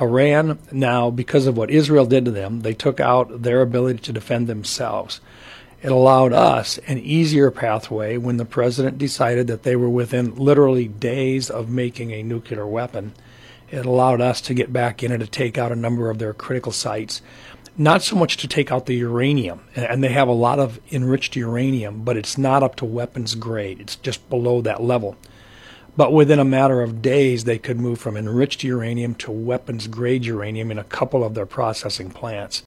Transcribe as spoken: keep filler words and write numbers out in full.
Iran, now, because of what Israel did to them, they took out their ability to defend themselves. It allowed us an easier pathway when the president decided that they were within literally days of making a nuclear weapon. It allowed us to get back in and to take out a number of their critical sites. Not so much to take out the uranium, and they have a lot of enriched uranium, but it's not up to weapons grade. It's just below that level. But within a matter of days, they could move from enriched uranium to weapons grade uranium in a couple of their processing plants.